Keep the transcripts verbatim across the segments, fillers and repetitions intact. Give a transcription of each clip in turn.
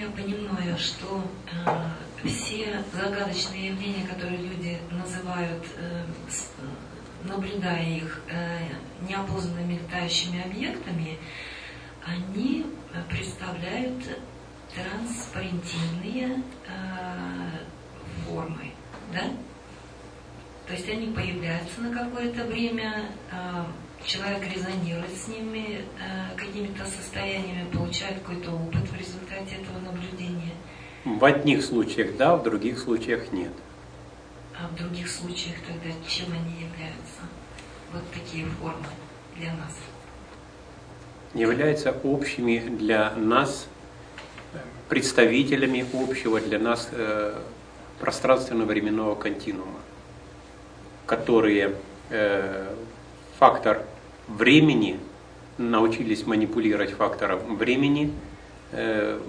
я понимаю, что э, все загадочные явления, которые люди называют, э, с, наблюдая их э, неопознанными летающими объектами, они представляют транспарентивные э, формы, да? То есть они появляются на какое-то время, э, человек резонирует с ними э, какими-то состояниями, получает какой-то опыт в результате этого наблюдения. В одних случаях да, в других случаях нет. А в других случаях тогда чем они являются? Вот такие формы для нас. Являются общими для нас, представителями общего для нас э, пространственно-временного континуума, которые э, фактор времени, научились манипулировать фактором времени э,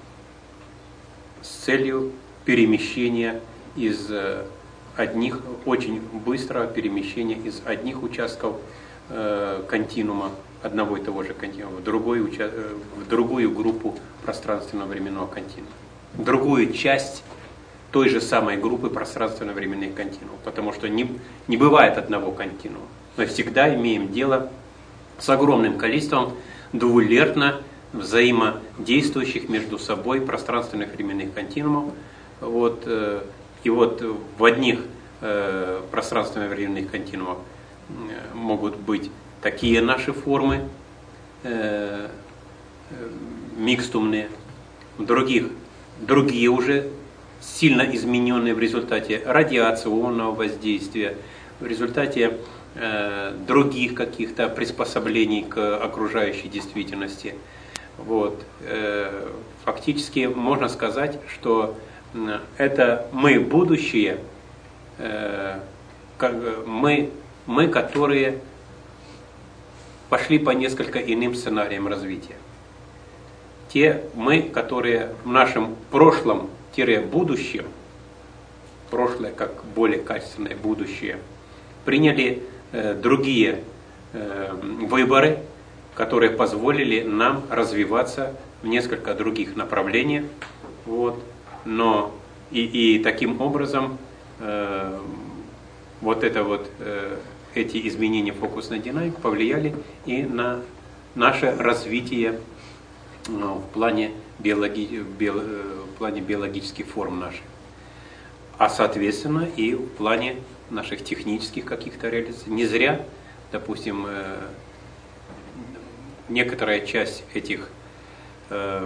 с целью перемещения из э, одних, очень быстрого перемещения из одних участков э, континуума, одного и того же континуума, в, другой, в другую группу пространственно-временного континуума, в другую часть той же самой группы пространственно-временных континуумов, потому что не, не бывает одного континуума. Мы всегда имеем дело с огромным количеством двулерно взаимодействующих между собой пространственных временных континуумов. Вот, э, и вот в одних э, пространственных временных континуумах э, могут быть такие наши формы э, э, микстумные, в других другие уже сильно измененные в результате радиационного воздействия, в результате э, других каких-то приспособлений к окружающей действительности. Вот. Э, фактически можно сказать, что это мы будущее, э, как, мы, мы, которые пошли по несколько иным сценариям развития. Те мы, которые в нашем прошлом-будущем, прошлое как более качественное будущее, приняли э, другие э, выборы, которые позволили нам развиваться в несколько других направлениях. Вот. Но и, и таким образом э, вот это вот э, эти изменения фокусной динамики повлияли и на наше развитие ну, в, плане биологи, био, в плане биологических форм наших. А соответственно и в плане наших технических каких-то реализаций. Не зря, допустим, э, некоторая часть этих э,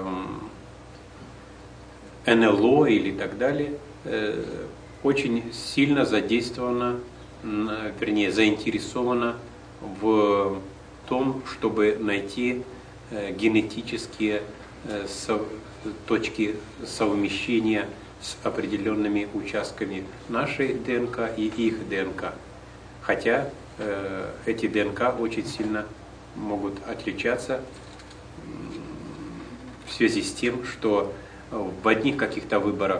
эн эл о или так далее э, очень сильно задействована, вернее, заинтересована в том, чтобы найти э, генетические э, со, точки совмещения с определенными участками нашей ДНК и их ДНК. Хотя э, эти ДНК очень сильно могут отличаться в связи с тем, что в одних каких-то выборах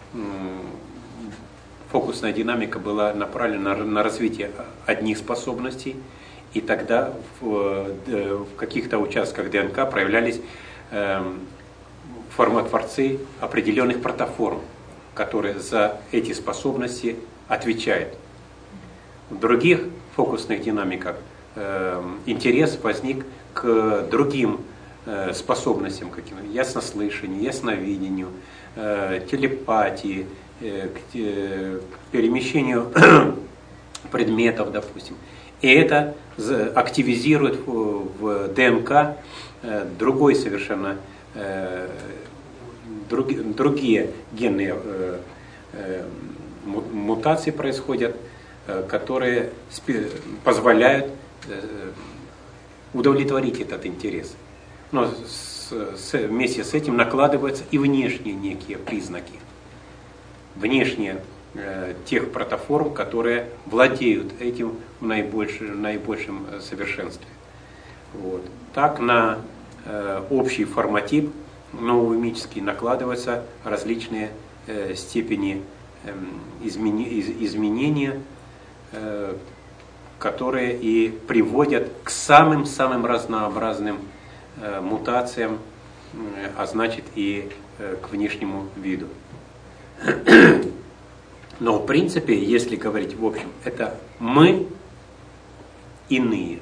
фокусная динамика была направлена на развитие одних способностей, и тогда в, в каких-то участках ДНК проявлялись э, формотворцы определенных протоформ, которые за эти способности отвечают. В других фокусных динамиках э, интерес возник к другим э, способностям, каким яснослышанию, ясновидению, э, телепатии, к перемещению предметов, допустим. И это активизирует в ДНК другой совершенно, другие генные мутации происходят, которые позволяют удовлетворить этот интерес. Но вместе с этим накладываются и внешние некие признаки. Внешние э, тех протоформ, которые владеют этим в наибольшем, наибольшем совершенстве. Вот. Так на э, общий форматип новомимический накладываются различные э, степени э, измени, из, изменения, э, которые и приводят к самым-самым разнообразным э, мутациям а значит и к внешнему виду. Но в принципе, если говорить в общем, это мы иные.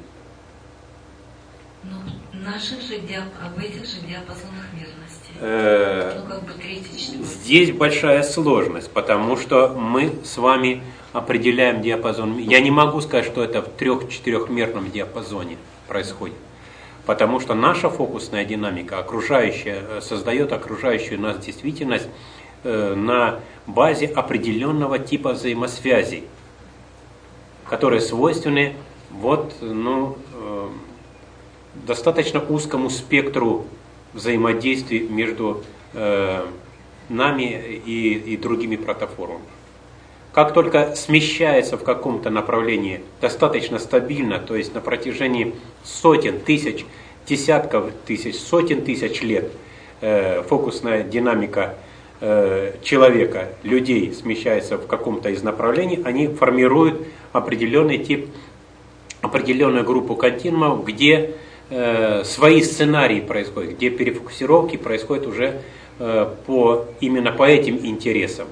Ну, наших же диап... в этих же диапазонах мирности. Э, ну, как бы третий, четвертый. Здесь большая сложность, потому что мы с вами определяем диапазон. Я не могу сказать, что это в трех-четырехмерном диапазоне происходит. Потому что наша фокусная динамика окружающая, создает окружающую нас действительность э, на базе определенного типа взаимосвязей, которые свойственны вот, ну, э, достаточно узкому спектру взаимодействий между э, нами и, и другими протоформами. Как только смещается в каком-то направлении достаточно стабильно, то есть на протяжении сотен тысяч, десятков тысяч, сотен тысяч лет э, фокусная динамика э, человека, людей смещается в каком-то из направлений, они формируют определенный тип, определенную группу континуумов, где э, свои сценарии происходят, где перефокусировки происходят уже э, по, именно по этим интересам.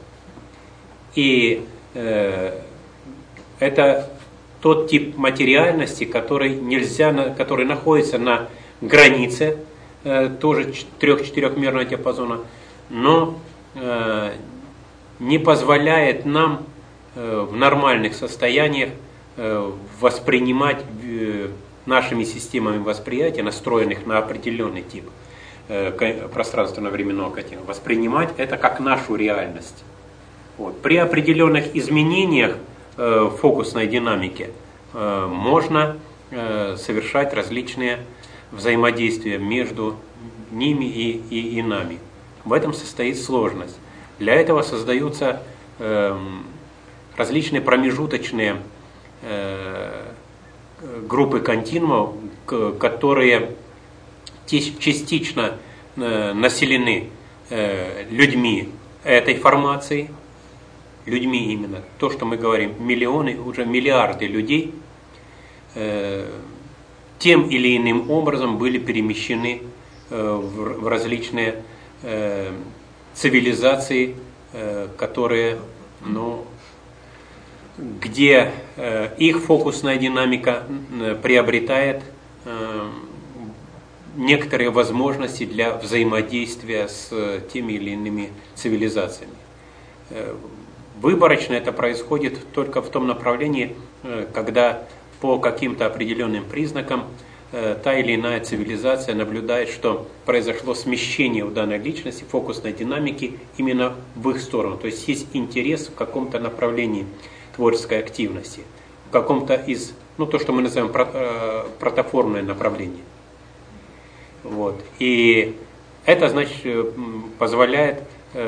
И э, это тот тип материальности, который нельзя, который находится на границе э, тоже трех-четырехмерного диапазона, но э, не позволяет нам э, в нормальных состояниях э, воспринимать э, нашими системами восприятия, настроенных на определенный тип э, пространственно-временного континуума, воспринимать это как нашу реальность. Вот. При определенных изменениях э, в фокусной динамике э, можно э, совершать различные взаимодействия между ними и, и, и нами. В этом состоит сложность. Для этого создаются э, различные промежуточные э, группы континуумов, которые частично э, населены э, людьми этой формации, людьми именно, то, что мы говорим, миллионы, уже миллиарды людей, э, тем или иным образом были перемещены э, в, в различные э, цивилизации, э, которые, ну, где э, их фокусная динамика э, приобретает э, некоторые возможности для взаимодействия с э, теми или иными цивилизациями. Э, Выборочно это происходит только в том направлении, когда по каким-то определенным признакам та или иная цивилизация наблюдает, что произошло смещение у данной личности фокусной динамики именно в их сторону. То есть есть интерес в каком-то направлении творческой активности, в каком-то из, ну то, что мы называем протоформное направление. Вот. И это, значит, позволяет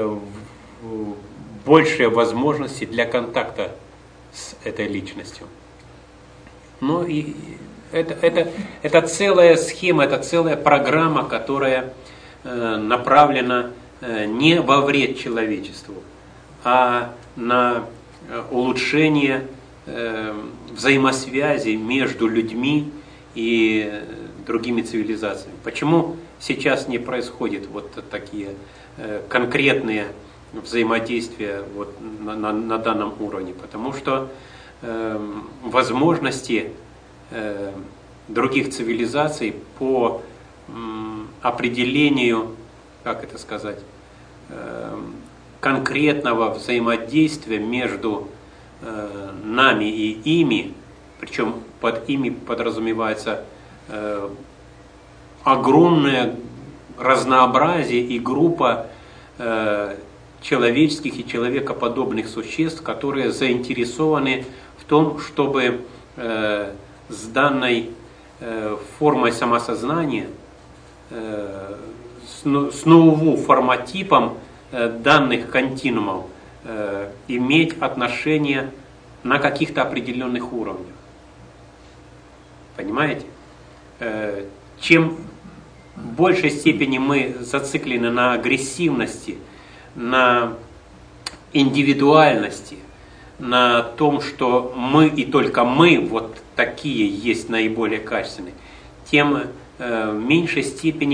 большие возможности для контакта с этой личностью. Ну и это, это, это целая схема, это целая программа, которая э, направлена э, не во вред человечеству, а на э, улучшение э, взаимосвязи между людьми и э, другими цивилизациями. Почему сейчас не происходят вот такие э, конкретные взаимодействия вот на, на, на данном уровне? Потому что э, возможности э, других цивилизаций по э, определению, как это сказать, э, конкретного взаимодействия между э, нами и ими, причем под ими подразумевается э, огромное разнообразие и группа э, человеческих и человекоподобных существ, которые заинтересованы в том, чтобы э, с данной э, формой самосознания, э, с, с новым форматипом э, данных континуумов э, иметь отношения на каких-то определенных уровнях. Понимаете? Э, чем в большей степени мы зациклены на агрессивности, на индивидуальности, на том, что мы и только мы вот такие есть наиболее качественные, тем э, в меньшей степени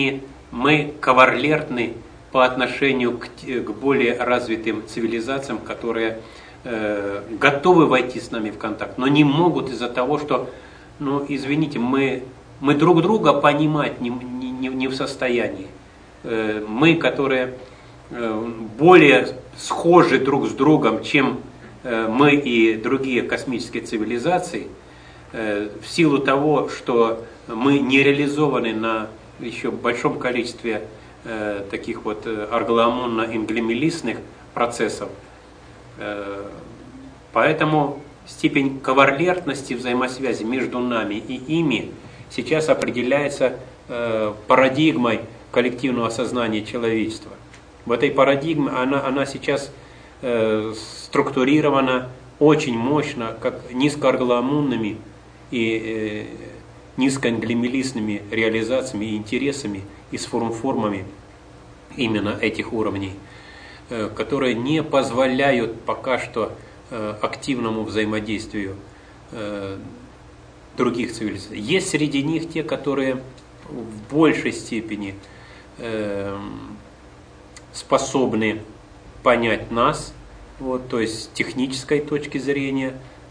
мы кавалертны по отношению к, к более развитым цивилизациям, которые э, готовы войти с нами в контакт, но не могут из-за того, что, ну, извините, мы, мы друг друга понимать не, не, не в состоянии. Э, мы, которые э, более схожи друг с другом, чем э, мы и другие космические цивилизации, э, в силу того, что мы не реализованы на еще большом количестве э, таких вот аргломонно-инглемелистных процессов. Э, поэтому степень кавалертности взаимосвязи между нами и ими сейчас определяется э, парадигмой коллективного сознания человечества. В этой парадигме она, она сейчас э, структурирована очень мощно, как низкоаргломонными и э, низкоанглемелистными реализациями и интересами и сформ-формами именно этих уровней, которые не позволяют пока что активному взаимодействию других цивилизаций. Есть среди них те, которые в большей степени способны понять нас, вот, то есть с технической точки зрения,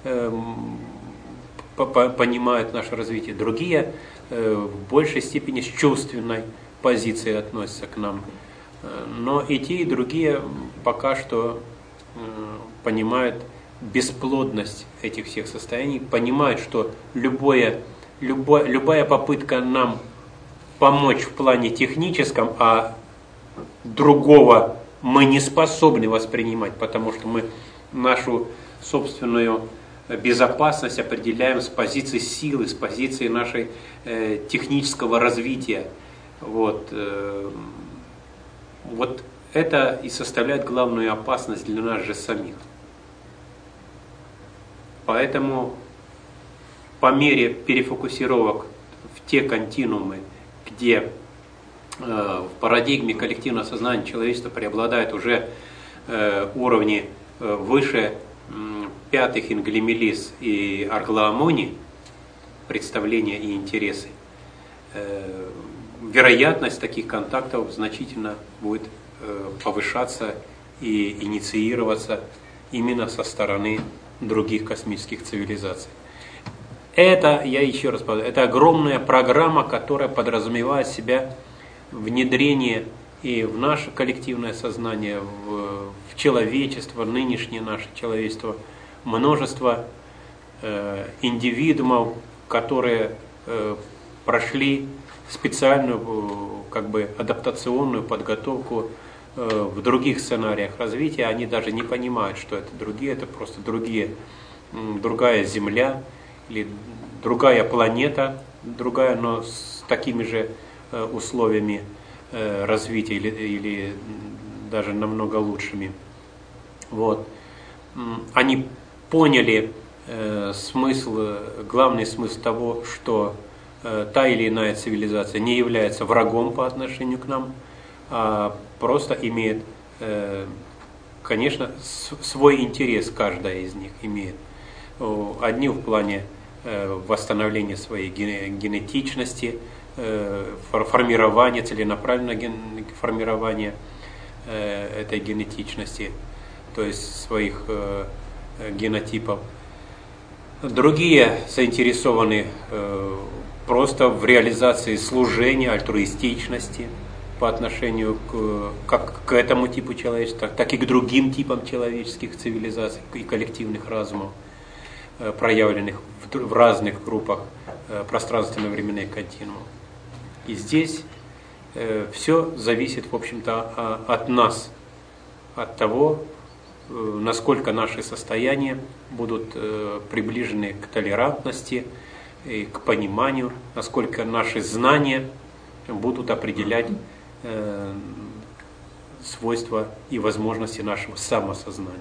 понимают наше развитие. Другие э, в большей степени с чувственной позиции относятся к нам. Но и те, и другие пока что э, понимают бесплодность этих всех состояний, понимают, что любое, любое, любая попытка нам помочь в плане техническом, а другого мы не способны воспринимать, потому что мы нашу собственную безопасность определяем с позиции силы, с позиции нашей э, технического развития. Вот, э, вот это и составляет главную опасность для нас же самих. Поэтому по мере перефокусировок в те континуумы, где э, в парадигме коллективного сознания человечества преобладают уже э, уровни э, выше пятых инглемелис и арглоамони, представления и интересы, э, вероятность таких контактов значительно будет э, повышаться и инициироваться именно со стороны других космических цивилизаций. Это, я еще раз повторяю, это огромная программа, которая подразумевает в себя внедрение и в наше коллективное сознание, в, в человечество, нынешнее наше человечество, множество э, индивидуумов, которые э, прошли специальную э, как бы адаптационную подготовку э, в других сценариях развития. Они даже не понимают, что это другие, это просто другие, э, другая Земля или другая планета, другая, но с такими же э, условиями э, развития или, или даже намного лучшими. Вот. Они поняли э, смысл, главный смысл того, что э, та или иная цивилизация не является врагом по отношению к нам, а просто имеет, э, конечно, с, свой интерес, каждая из них имеет. Одни в плане э, восстановления своей генетичности, э, формирования, целенаправленного ген, формирования э, этой генетичности, то есть своих э, генотипов. Другие заинтересованы э, просто в реализации служения, альтруистичности по отношению к, как к этому типу человечества, так и к другим типам человеческих цивилизаций и коллективных разумов, э, проявленных в, в разных группах э, пространственно-временных континуумов. И здесь э, все зависит, в общем-то, от нас, от того, насколько наши состояния будут э, приближены к толерантности и к пониманию, насколько наши знания будут определять э, свойства и возможности нашего самосознания.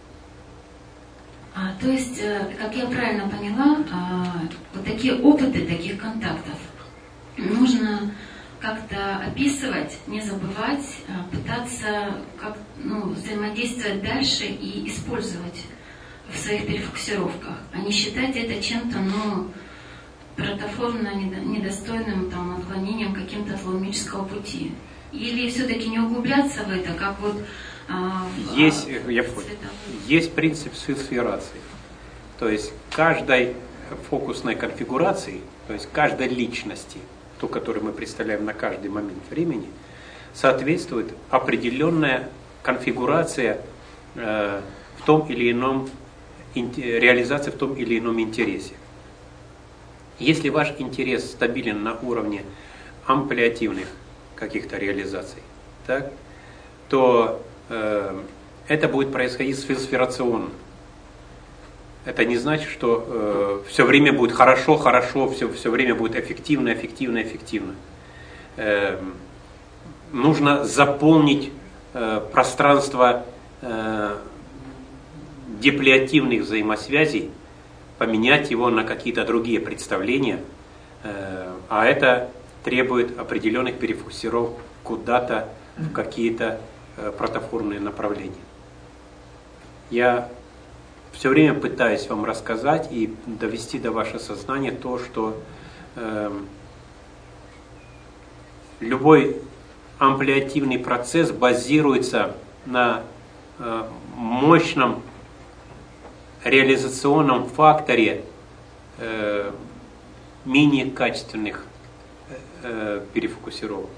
А, то есть, э, как я правильно поняла, э, вот такие опыты таких контактов нужно как-то описывать, не забывать, пытаться как, ну, взаимодействовать дальше и использовать в своих перефокусировках, а не считать это чем-то, ну, протоформно-недостойным там, отклонением каким-то от лаумического пути? Или все-таки не углубляться в это, как вот... А, есть, а, я понял, есть принцип сферации. То есть каждой фокусной конфигурации, то есть каждой личности, ту, которую мы представляем на каждый момент времени, соответствует определенная конфигурация э, в том или ином, реализация в том или ином интересе. Если ваш интерес стабилен на уровне амплиативных каких-то реализаций, так, то э, это будет происходить сферационно. Это не значит, что э, все время будет хорошо, хорошо, все, все время будет эффективно, эффективно, эффективно. Э, нужно заполнить э, пространство э, деплиативных взаимосвязей, поменять его на какие-то другие представления, э, а это требует определенных перефокусировок куда-то в какие-то э, протоформные направления. Я все время пытаюсь вам рассказать и довести до вашего сознания то, что э, любой амплиативный процесс базируется на э, мощном реализационном факторе э, менее качественных э, перефокусировок.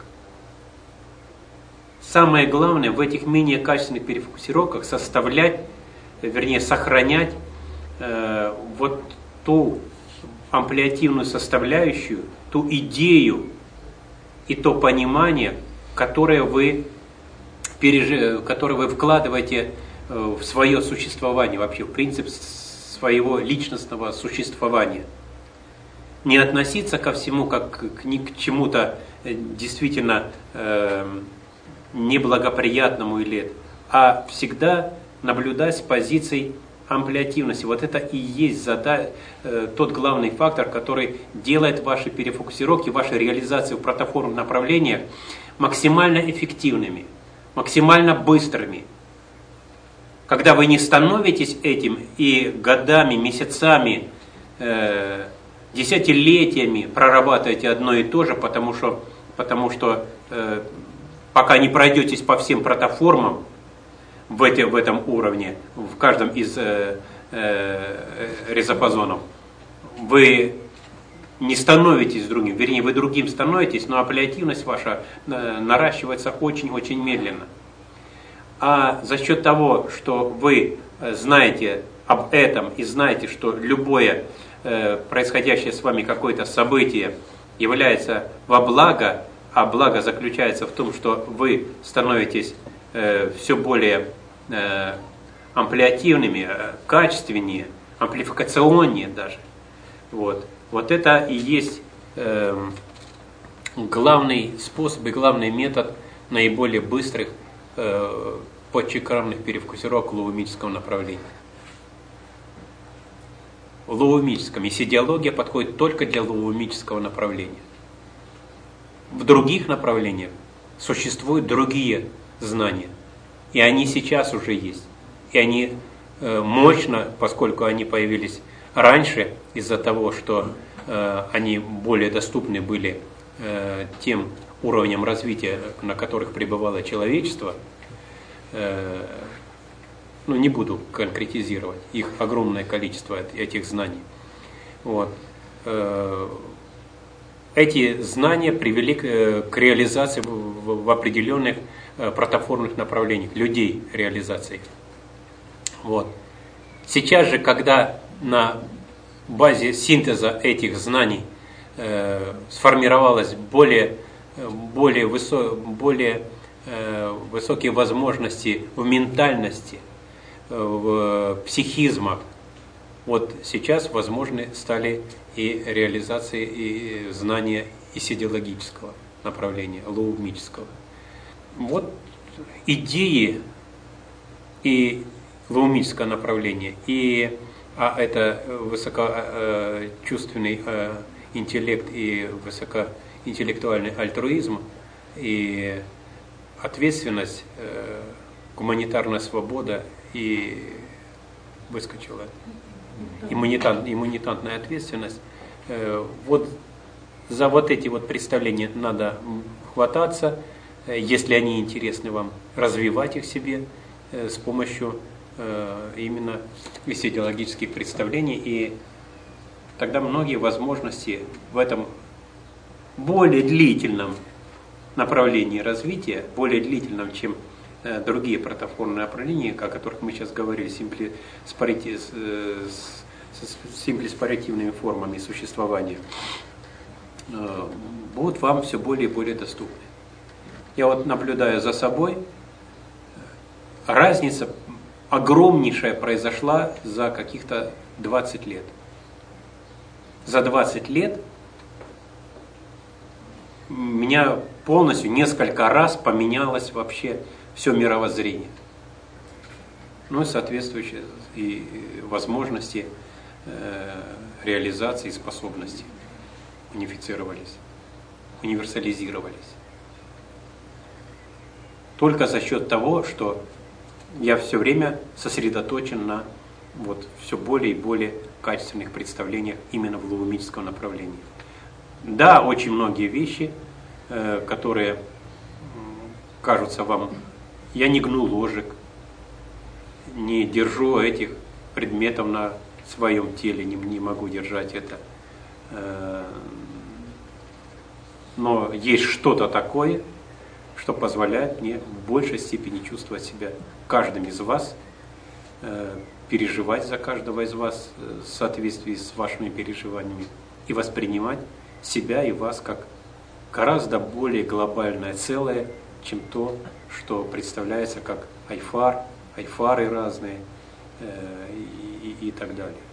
Самое главное в этих менее качественных перефокусировках составлять, вернее сохранять э, вот ту амплиативную составляющую, ту идею и то понимание, которое вы, переж... которое вы вкладываете в свое существование, вообще в принцип своего личностного существования. Не относиться ко всему как к, к чему-то действительно э, неблагоприятному или, а всегда наблюдать с позиций амплиативности. Вот это и есть зада... э, тот главный фактор, который делает ваши перефокусировки, ваши реализации в протоформных направлениях максимально эффективными, максимально быстрыми. Когда вы не становитесь этим и годами, месяцами, э, десятилетиями прорабатываете одно и то же, потому что, потому что э, пока не пройдетесь по всем протоформам в, эти, в этом уровне, в каждом из э, э, резопозонов, вы не становитесь другим, вернее, вы другим становитесь, но апеллятивность ваша э, наращивается очень-очень медленно. А за счет того, что вы знаете об этом и знаете, что любое э, происходящее с вами какое-то событие является во благо, а благо заключается в том, что вы становитесь э, все более э, амплиативными, э, качественнее, амплификационнее даже. Вот, вот это и есть э, главный способ и главный метод наиболее быстрых э, подчекрамных перефокусировок в лоумическом направлении. В лоумическом. Если идеология подходит только для лоумического направления. В других направлениях существуют другие знания. И они сейчас уже есть. И они э, мощно, поскольку они появились раньше, из-за того, что э, они более доступны были э, тем уровням развития, на которых пребывало человечество, ну, не буду конкретизировать, их огромное количество этих знаний. Вот. Эти знания привели к реализации в определенных протоформных направлениях, людей реализации. Вот. Сейчас же, когда на базе синтеза этих знаний сформировалась более, более, высо, более высокие возможности в ментальности, в психизмах. Вот сейчас возможны стали и реализации и знания исидеологического направления, лоумического. Вот идеи и лоумическое направление, и а это высокочувственный интеллект и высокоинтеллектуальный альтруизм, и ответственность, э, гуманитарная свобода и выскочила иммунитант, иммунитантная ответственность, Вот за вот эти вот представления надо хвататься, если они интересны вам, развивать их в себе с помощью именно идеологических представлений, и тогда многие возможности в этом более длительном направлении развития, более длительном, чем другие протоформные направления, о которых мы сейчас говорили, симпли, спарити, с, с симплиспаративными формами существования, будут вам все более и более доступны. Я вот наблюдаю за собой, разница огромнейшая произошла за каких-то двадцать лет. За двадцать лет у меня полностью несколько раз поменялось вообще все мировоззрение. Ну и соответствующие и возможности э, реализации и способности унифицировались, универсализировались. Только за счет того, что я все время сосредоточен на вот, все более и более качественных представлениях именно в лаумическом направлении. Да, очень многие вещи, э, которые э, кажутся вам, я не гну ложек, не держу этих предметов на своем теле, не, не могу держать это. Э, но есть что-то такое, что позволяет мне в большей степени чувствовать себя каждым из вас, э, переживать за каждого из вас в соответствии с вашими переживаниями и воспринимать себя и вас как гораздо более глобальное целое, чем то, что представляется как айфар, айфары разные э, и, и, и так далее.